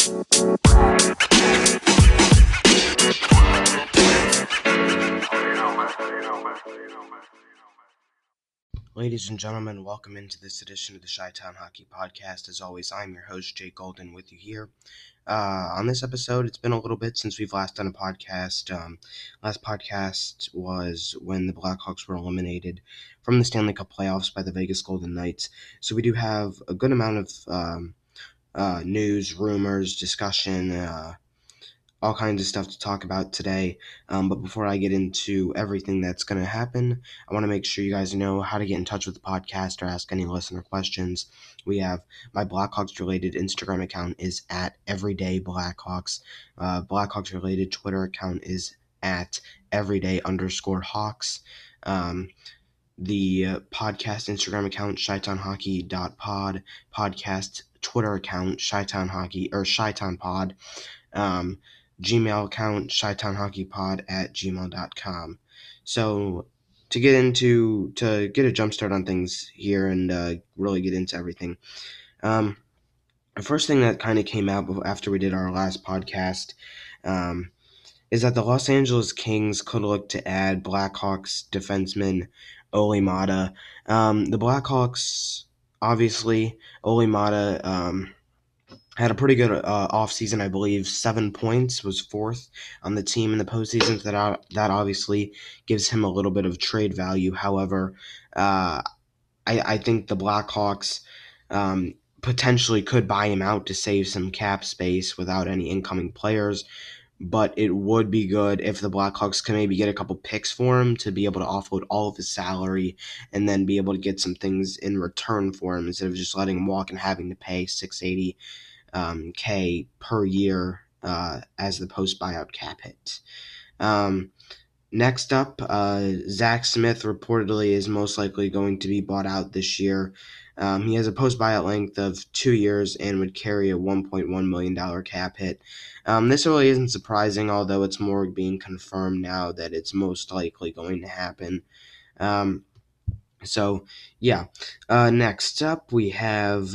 Ladies and gentlemen, welcome into this edition of the Chi-Town Hockey Podcast. As always, I'm your host, Jake Golden, with you here. On this episode, it's been a little bit since we've last done a podcast. Last podcast was when the Blackhawks were eliminated from the Stanley Cup playoffs by the Vegas Golden Knights. So we do have a good amount of news, rumors, discussion, all kinds of stuff to talk about today. But before I get into everything that's going to happen, I want to make sure you guys know how to get in touch with the podcast or ask any listener questions. We have my Blackhawks related Instagram account is at everydayblackhawks. Blackhawks related Twitter account is at everyday_hawks. The podcast Instagram account, chytownhockey.pod, podcast Twitter account, chytownhockey or chytownpod. Gmail account, chytownhockeypod@gmail.com. So to get a jump start on things here and really get into everything, the first thing that kind of came out after we did our last podcast is that the Los Angeles Kings could look to add Blackhawks defenseman Olli Maatta. The Blackhawks, obviously, Olli Maatta had a pretty good offseason, I believe. 7 points, was fourth on the team in the postseason. That obviously gives him a little bit of trade value. However, I think the Blackhawks potentially could buy him out to save some cap space without any incoming players. But it would be good if the Blackhawks can maybe get a couple picks for him to be able to offload all of his salary and then be able to get some things in return for him instead of just letting him walk and having to pay $680K per year as the post buyout cap hit. Next up, Zach Smith reportedly is most likely going to be bought out this year. He has a post buyout length of 2 years and would carry a $1.1 million cap hit. This really isn't surprising, although it's more being confirmed now that it's most likely going to happen. Next up we have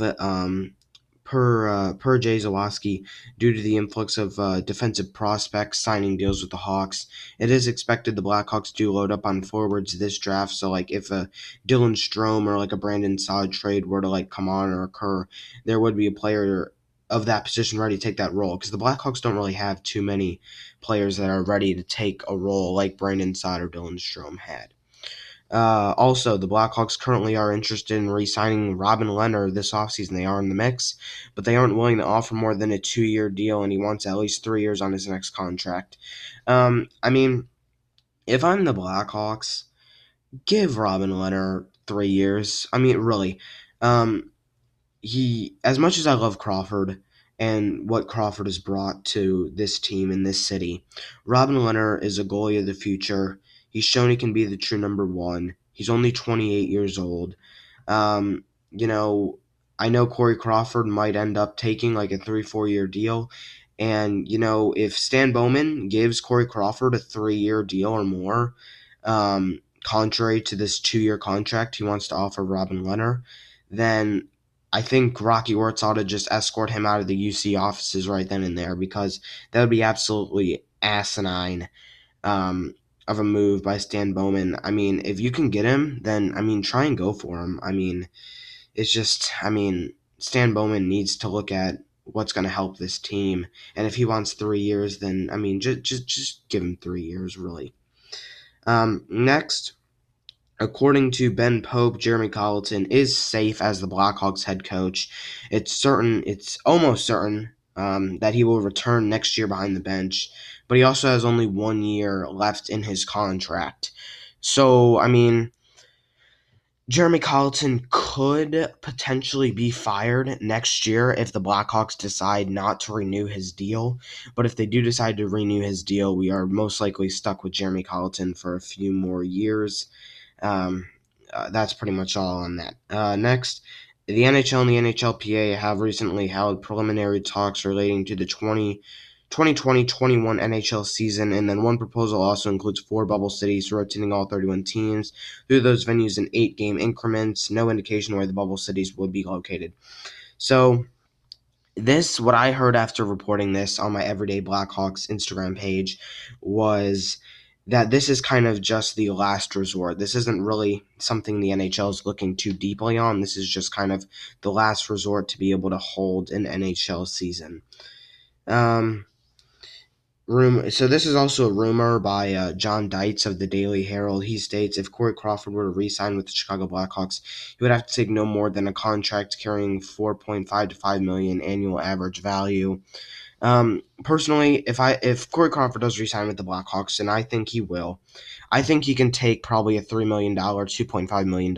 per Jay Zawaski, due to the influx of defensive prospects signing deals with the Hawks, it is expected the Blackhawks do load up on forwards this draft. So, if a Dylan Strome or a Brandon Saad trade were to come on or occur, there would be a player of that position ready to take that role, because the Blackhawks don't really have too many players that are ready to take a role like Brandon Saad or Dylan Strome had. Also, the Blackhawks currently are interested in re-signing Robin Lehner this offseason. They are in the mix, but they aren't willing to offer more than a 2-year deal, and he wants at least 3 years on his next contract. If I'm the Blackhawks, give Robin Lehner 3 years. Really. As much as I love Crawford and what Crawford has brought to this team in this city, Robin Lehner is a goalie of the future. He's shown he can be the true number one. He's only 28 years old. I know Corey Crawford might end up taking a 3-4 year deal. And, if Stan Bowman gives Corey Crawford a 3-year deal or more, contrary to this 2-year contract he wants to offer Robin Lehner, then I think Rocky Wirtz ought to just escort him out of the UC offices right then and there, because that would be absolutely asinine of a move by Stan Bowman. If you can get him, then, try and go for him. It's just, Stan Bowman needs to look at what's going to help this team. And if he wants 3 years, then, just give him 3 years, really. Next, according to Ben Pope, Jeremy Colleton is safe as the Blackhawks head coach. It's almost certain that he will return next year behind the bench, but he also has only 1 year left in his contract. So, Jeremy Colleton could potentially be fired next year if the Blackhawks decide not to renew his deal. But if they do decide to renew his deal, we are most likely stuck with Jeremy Colleton for a few more years. That's pretty much all on that. Next, the NHL and the NHLPA have recently held preliminary talks relating to the 2020-21 NHL season, and then one proposal also includes 4 bubble cities rotating all 31 teams through those venues in 8-game increments. No indication where the bubble cities would be located. So, What I heard after reporting this on my Everyday Blackhawks Instagram page was that this is kind of just the last resort. This isn't really something the NHL is looking too deeply on. This is just kind of the last resort to be able to hold an NHL season. So this is also a rumor by John Dietz of the Daily Herald. He states if Corey Crawford were to re-sign with the Chicago Blackhawks, he would have to take no more than a contract carrying 4.5 to 5 million annual average value. Personally, if Corey Crawford does resign with the Blackhawks, and I think he will, I think he can take probably a $3 million, $2.5 million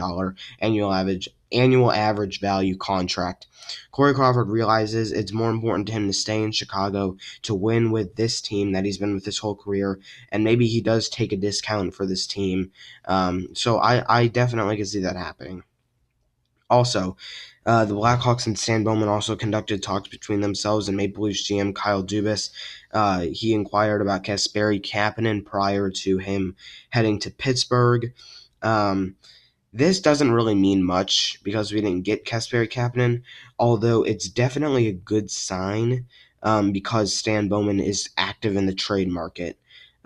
annual average value contract. Corey Crawford realizes it's more important to him to stay in Chicago to win with this team that he's been with his whole career, and maybe he does take a discount for this team. So I definitely can see that happening. Also, the Blackhawks and Stan Bowman also conducted talks between themselves and Maple Leafs GM Kyle Dubas. He inquired about Kasperi Kapanen prior to him heading to Pittsburgh. Um, this doesn't really mean much because we didn't get Kasperi Kapanen, although it's definitely a good sign because Stan Bowman is active in the trade market.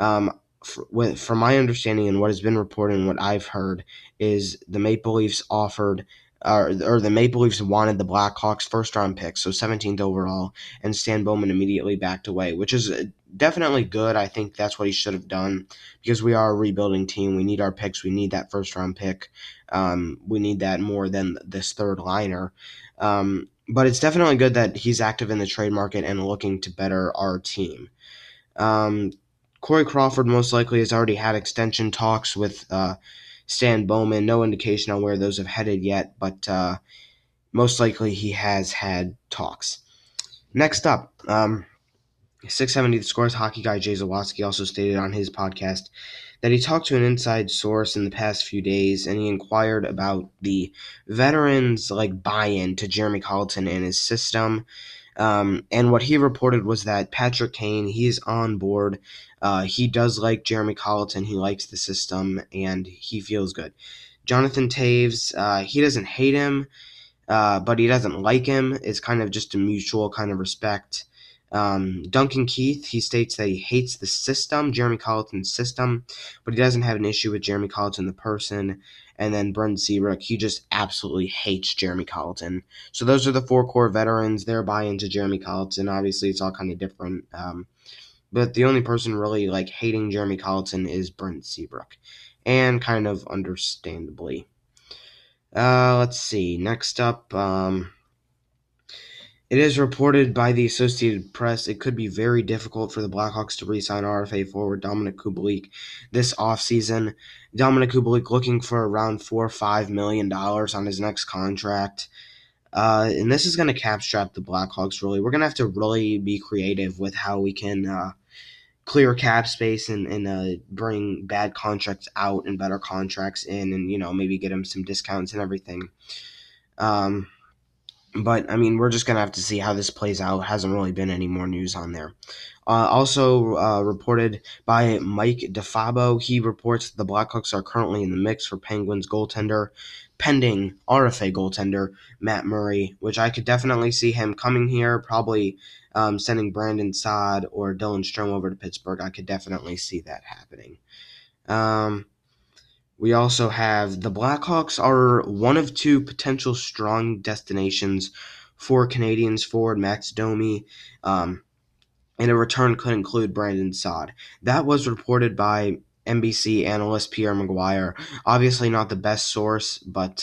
From my understanding and what has been reported and what I've heard is the Maple Leafs offered or the Maple Leafs wanted the Blackhawks first round pick, so 17th overall, and Stan Bowman immediately backed away, which is definitely good. I think that's what he should have done because we are a rebuilding team. We need our picks. We need that first round pick. We need that more than this third liner. But it's definitely good that he's active in the trade market and looking to better our team. Corey Crawford most likely has already had extension talks with Stan Bowman. No indication on where those have headed yet, but most likely he has had talks. Next up, 670 The Scores hockey guy Jay Zawaski also stated on his podcast that he talked to an inside source in the past few days and he inquired about the veterans' buy-in to Jeremy Colliton and his system. And what he reported was that Patrick Kane, he's on board. He does like Jeremy Colliton. He likes the system, and he feels good. Jonathan Toews, he doesn't hate him, but he doesn't like him. It's kind of just a mutual kind of respect. Duncan Keith, he states that he hates the system, Jeremy Colliton's system, but he doesn't have an issue with Jeremy Colliton, the person. And then Brendan Seabrook, he just absolutely hates Jeremy Colliton. So those are the four core veterans. They're buying to Jeremy Colliton. Obviously, it's all kind of different. But the only person really hating Jeremy Colliton is Brendan Seabrook. And kind of understandably. Let's see. Next up, it is reported by the Associated Press it could be very difficult for the Blackhawks to re-sign RFA forward Dominik Kubalik this offseason. Dominik Kubalik looking for around $4 or $5 million on his next contract. And this is going to cap strap the Blackhawks, really. We're going to have to really be creative with how we can clear cap space and bring bad contracts out and better contracts in and, maybe get them some discounts and everything. But, we're just going to have to see how this plays out. Hasn't really been any more news on there. Also reported by Mike DeFabo, he reports the Blackhawks are currently in the mix for Penguins goaltender, pending RFA goaltender Matt Murray, which I could definitely see him coming here, probably sending Brandon Saad or Dylan Strome over to Pittsburgh. I could definitely see that happening. We also have the Blackhawks are one of two potential strong destinations for Canadians forward Max Domi, and a return could include Brandon Saad. That was reported by NBC analyst Pierre McGuire. Obviously not the best source, but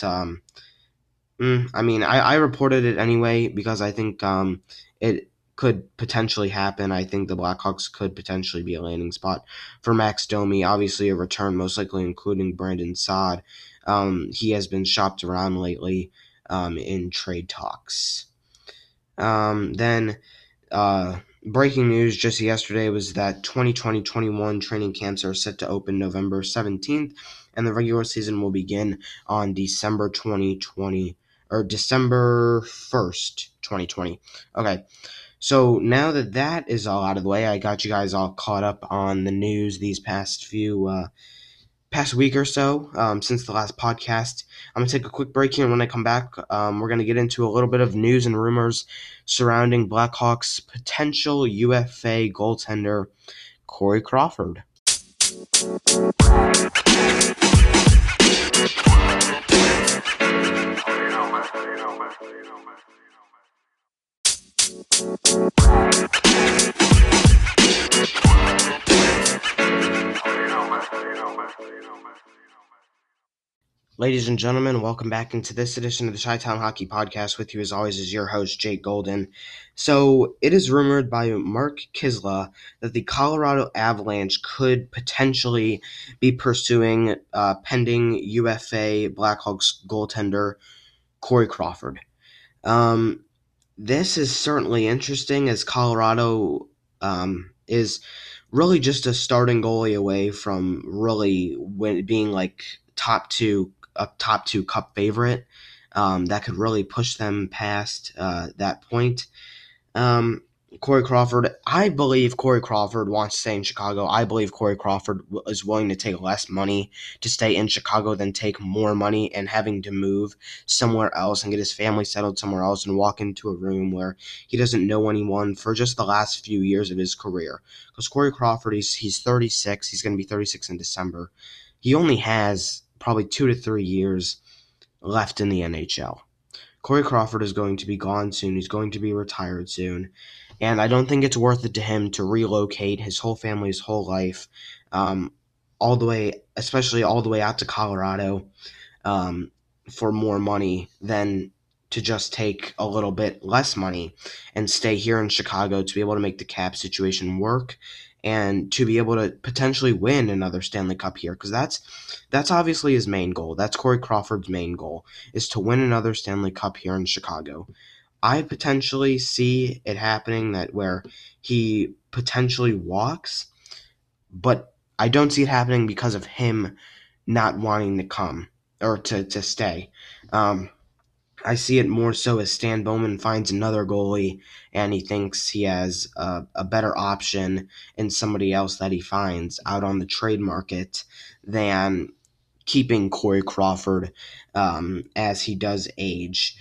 I reported it anyway because I think it could potentially happen. I think the Blackhawks could potentially be a landing spot for Max Domi. Obviously, a return, most likely including Brandon Saad. He has been shopped around lately in trade talks. Then breaking news just yesterday was that 2020-21 training camps are set to open November 17th, and the regular season will begin on December 1st, 2020. Okay. So now that is all out of the way, I got you guys all caught up on the news these past few past week or so, since the last podcast. I'm going to take a quick break here, and when I come back, we're going to get into a little bit of news and rumors surrounding Blackhawks' potential UFA goaltender, Corey Crawford. Ladies and gentlemen, welcome back into this edition of the Chi-Town Hockey Podcast. With you, as always, is your host, Jake Golden. So, it is rumored by Mark Kisla that the Colorado Avalanche could potentially be pursuing pending UFA Blackhawks goaltender Corey Crawford. This is certainly interesting, as Colorado is really just a starting goalie away from really being like a top two cup favorite that could really push them past that point. Corey Crawford, I believe Corey Crawford wants to stay in Chicago. I believe Corey Crawford is willing to take less money to stay in Chicago than take more money and having to move somewhere else and get his family settled somewhere else and walk into a room where he doesn't know anyone for just the last few years of his career. Because Corey Crawford, he's 36. He's going to be 36 in December. He only has probably 2 to 3 years left in the NHL. Corey Crawford is going to be gone soon. He's going to be retired soon. And I don't think it's worth it to him to relocate his whole family's whole life, all the way, especially all the way out to Colorado, for more money than to just take a little bit less money and stay here in Chicago to be able to make the cap situation work and to be able to potentially win another Stanley Cup here, because that's obviously his main goal. That's Corey Crawford's main goal, is to win another Stanley Cup here in Chicago. I potentially see it happening that where he potentially walks, but I don't see it happening because of him not wanting to come or to stay. I see it more so as Stan Bowman finds another goalie and he thinks he has a better option in somebody else that he finds out on the trade market than keeping Corey Crawford as he does age.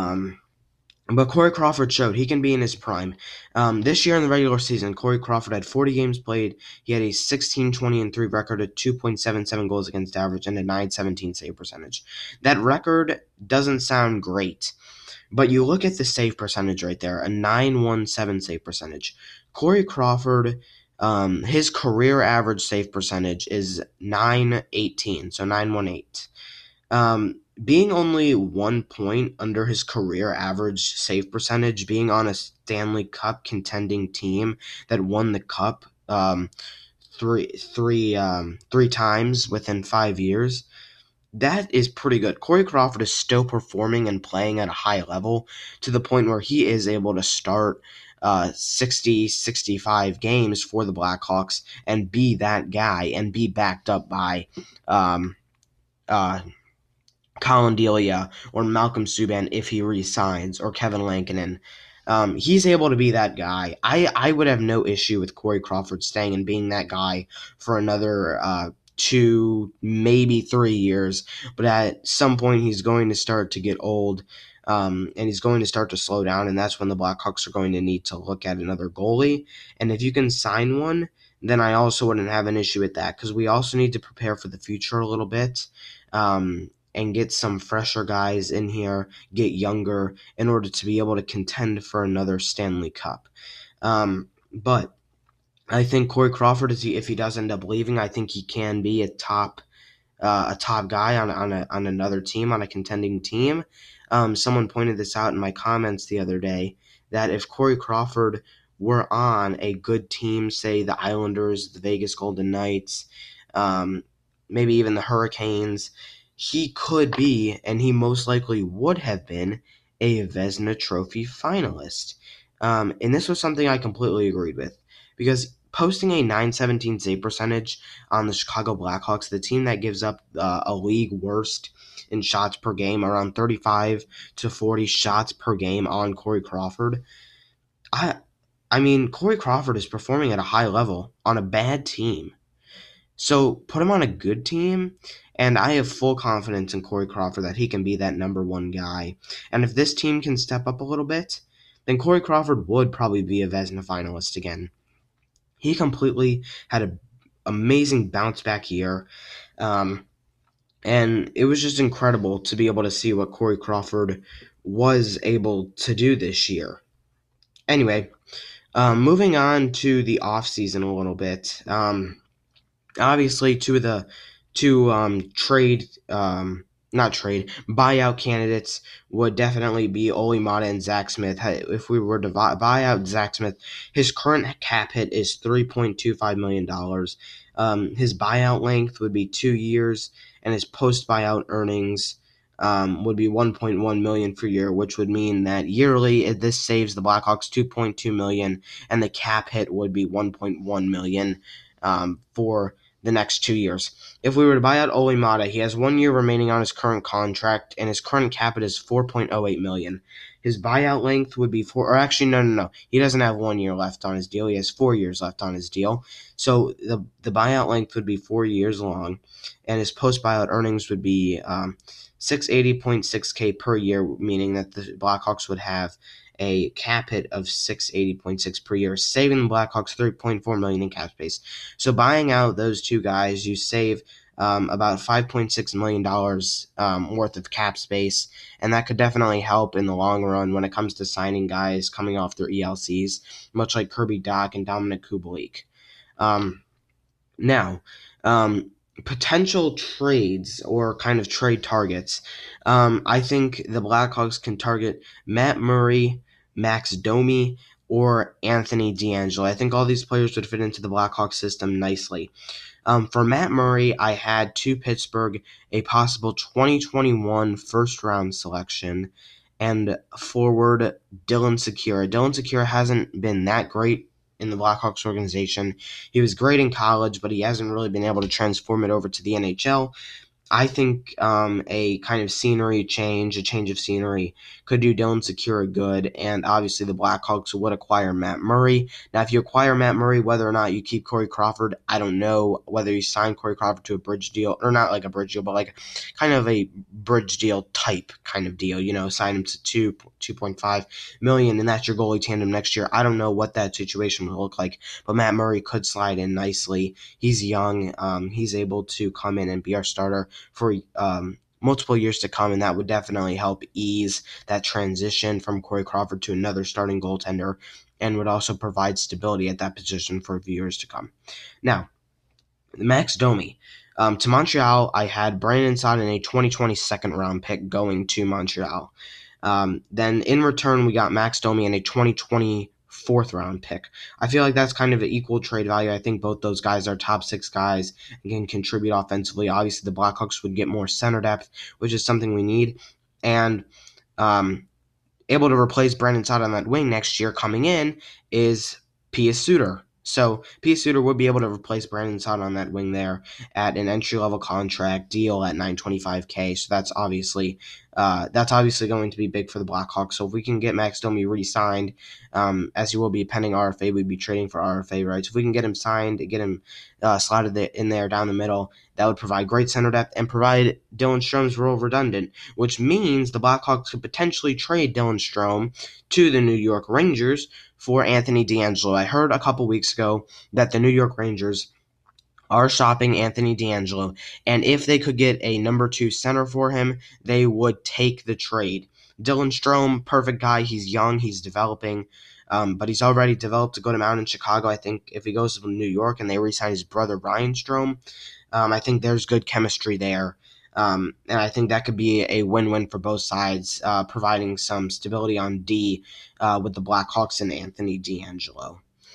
But Corey Crawford showed he can be in his prime. This year in the regular season, Corey Crawford had 40 games played. He had a 16-20-3 record, a 2.77 goals against average, and a 917 save percentage. That record doesn't sound great, but you look at the save percentage right there, a 917 save percentage. Corey Crawford, his career average save percentage is 918, so 918. Being only 1 point under his career average save percentage, being on a Stanley Cup contending team that won the cup three times within 5 years, that is pretty good. Corey Crawford is still performing and playing at a high level to the point where he is able to start 60, 65 games for the Blackhawks and be that guy and be backed up by Colin Delia or Malcolm Subban if he resigns, or Kevin Lankinen. He's able to be that guy. I would have no issue with Corey Crawford staying and being that guy for another 2, maybe 3 years. But at some point, he's going to start to get old, and he's going to start to slow down, and that's when the Blackhawks are going to need to look at another goalie. And if you can sign one, then I also wouldn't have an issue with that, because we also need to prepare for the future a little bit. And get some fresher guys in here, get younger, in order to be able to contend for another Stanley Cup. But I think Corey Crawford, if he does end up leaving, I think he can be a top guy on another team, on a contending team. Someone pointed this out in my comments the other day, that if Corey Crawford were on a good team, say the Islanders, the Vegas Golden Knights, maybe even the Hurricanes, he could be, and he most likely would have been, a Vezina Trophy finalist. And this was something I completely agreed with, because posting a 917 save percentage on the Chicago Blackhawks, the team that gives up a league worst in shots per game, around 35 to 40 shots per game on Corey Crawford. I mean, Corey Crawford is performing at a high level on a bad team. So put him on a good team, and I have full confidence in Corey Crawford that he can be that number one guy. And if this team can step up a little bit, then Corey Crawford would probably be a Vezina finalist again. He completely had an amazing bounce back year. And it was just incredible to be able to see what Corey Crawford was able to do this year. Anyway, moving on to the offseason a little bit. Obviously, two trade not trade buyout candidates would definitely be Oli Mata and Zach Smith. If we were to buy out Zach Smith, his current cap hit is $3.25 million. His buyout length would be 2 years, and his post buyout earnings would be 1.1 million per year, which would mean that yearly this saves the Blackhawks 2.2 million, and the cap hit would be 1.1 million for the next 2 years. If we were to buy out Oli Mata, he has 1 year remaining on his current contract, and his current cap hit is 4.08 million. His buyout length would be no. He doesn't have 1 year left on his deal. He has 4 years left on his deal. So the buyout length would be 4 years long, and his post buyout earnings would be 680.6K per year, meaning that the Blackhawks would have a cap hit of 680.6 per year, saving the Blackhawks 3.4 million in cap space. So buying out those two guys, you save about $5.6 million worth of cap space, and that could definitely help in the long run when it comes to signing guys coming off their ELCs, much like Kirby Dach and Dominik Kubalik. Now, potential trades or kind of trade targets. I think the Blackhawks can target Matt Murray, Max Domi, or Anthony DeAngelo. I think all these players would fit into the Blackhawks system nicely. For Matt Murray, I had to Pittsburgh a possible 2021 first round selection and forward Dylan Sikura. Dylan Sikura hasn't been that great in the Blackhawks organization. He was great in college, but he hasn't really been able to transform it over to the NHL. I think a kind of a change of scenery, could do Dylan Sikura good, and obviously the Blackhawks would acquire Matt Murray. Now, if you acquire Matt Murray, whether or not you keep Corey Crawford, I don't know whether you sign Corey Crawford to a bridge deal, or not like a bridge deal, but like kind of a bridge deal type kind of deal, sign him to 2.5 million, and that's your goalie tandem next year. I don't know what that situation will look like, but Matt Murray could slide in nicely. He's young. He's able to come in and be our starter for multiple years to come, and that would definitely help ease that transition from Corey Crawford to another starting goaltender, and would also provide stability at that position for a few years to come. Now, Max Domi. To Montreal, I had Brandon Saad in a 2020 second round pick going to Montreal. Then in return, we got Max Domi in a 2020 fourth round pick. I feel like that's kind of an equal trade value. I think both those guys are top six guys and can contribute offensively. Obviously, the Blackhawks would get more center depth, which is something we need. And able to replace Brandon Saad on that wing next year coming in is Pius Suter. So Pius Suter would be able to replace Brandon Saad on that wing there at an entry-level contract deal at $925K. So that's obviously going to be big for the Blackhawks. So if we can get Max Domi re-signed, as he will be pending RFA, we'd be trading for RFA rights. If we can get him signed, get him slotted in there down the middle, that would provide great center depth and provide Dylan Strom's role redundant, which means the Blackhawks could potentially trade Dylan Strome to the New York Rangers for Anthony DeAngelo. I heard a couple weeks ago that the New York Rangers are shopping Anthony DeAngelo, and if they could get a number 2 center for him, they would take the trade. Dylan Strome, perfect guy. He's young. He's developing. But he's already developed a good amount in Chicago. I think if he goes to New York and they re-sign his brother Ryan Strome, I think there's good chemistry there. And I think that could be a win-win for both sides, providing some stability on D with the Blackhawks and Anthony DeAngelo.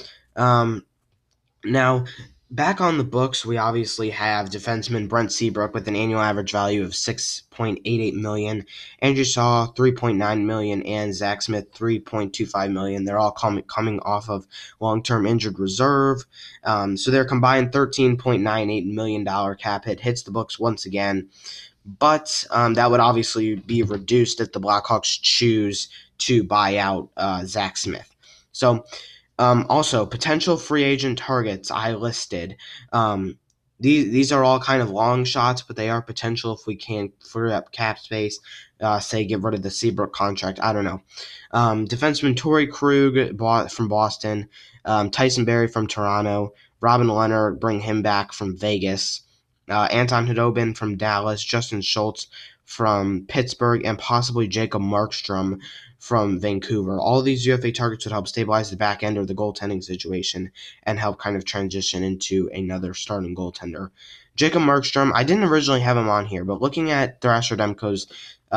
Now, back on the books, we obviously have defenseman Brent Seabrook with an annual average value of $6.88 million, Andrew Shaw $3.9 million, and Zach Smith $3.25 million. They're all coming off of long-term injured reserve, so their combined $13.98 million cap hit hits the books once again. But that would obviously be reduced if the Blackhawks choose to buy out Zach Smith. So also, potential free agent targets I listed. these are all kind of long shots, but they are potential if we can free up cap space. Say get rid of the Seabrook contract. I don't know. Defenseman Torrey Krug bought from Boston. Tyson Barrie from Toronto. Robin Leonard, bring him back from Vegas. Anton Khudobin from Dallas. Justin Schultz from Pittsburgh, and possibly Jacob Markstrom from Vancouver. All of these UFA targets would help stabilize the back end of the goaltending situation and help kind of transition into another starting goaltender. Jacob Markstrom, I didn't originally have him on here, but looking at Thrasher Demko's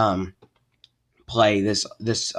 play this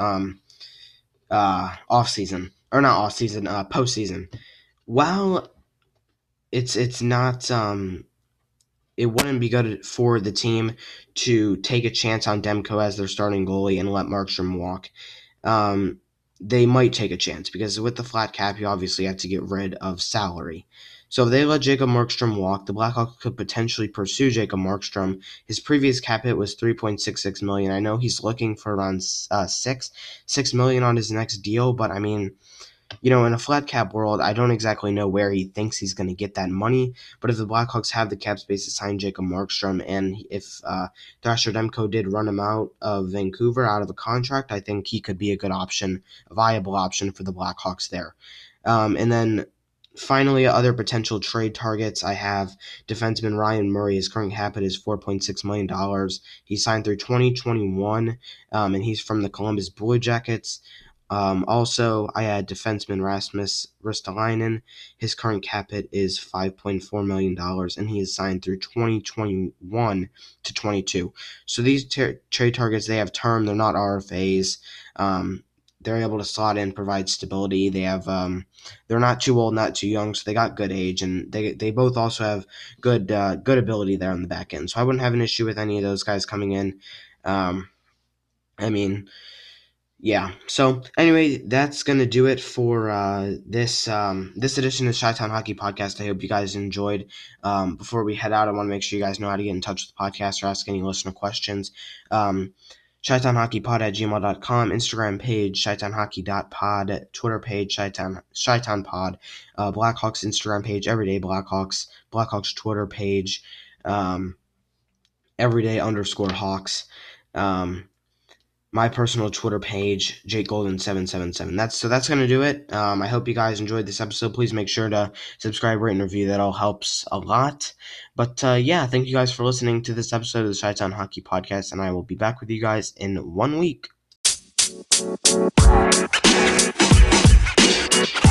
offseason, or not offseason, postseason, while it's not it wouldn't be good for the team to take a chance on Demko as their starting goalie and let Markstrom walk. They might take a chance because with the flat cap, you obviously have to get rid of salary. So if they let Jacob Markstrom walk, the Blackhawks could potentially pursue Jacob Markstrom. His previous cap hit was $3.66 million. I know he's looking for around $6 million on his next deal, but I mean, in a flat cap world, I don't exactly know where he thinks he's going to get that money. But if the Blackhawks have the cap space to sign Jacob Markstrom, and if Thrasher Demko did run him out of Vancouver out of a contract, I think he could be a good option, a viable option for the Blackhawks there. And then finally, other potential trade targets, I have defenseman Ryan Murray. His current cap hit is $4.6 million. He signed through 2021, and he's from the Columbus Blue Jackets. Also, I had defenseman Rasmus Ristolainen. His current cap hit is $5.4 million, and he is signed through 2021 to 22. So these trade targets, they have term. They're not RFAs. They're able to slot in, provide stability. They have, they're not too old, not too young, so they got good age, and they both also have good ability there on the back end. So I wouldn't have an issue with any of those guys coming in. Yeah. So anyway, that's gonna do it for this edition of Chi-Town Hockey Podcast. I hope you guys enjoyed. Before we head out, I want to make sure you guys know how to get in touch with the podcast or ask any listener questions. ChiTownHockeyPod@gmail.com, Instagram page ChiTownHockey.pod, Twitter page ChiTownPod, Blackhawks Instagram page Everyday Blackhawks, Blackhawks Twitter page Everyday_Hawks. My personal Twitter page, JakeGolden777. That's gonna do it. I hope you guys enjoyed this episode. Please make sure to subscribe, rate, and review. That all helps a lot. But yeah, thank you guys for listening to this episode of the Chi-Town Hockey Podcast, and I will be back with you guys in 1 week.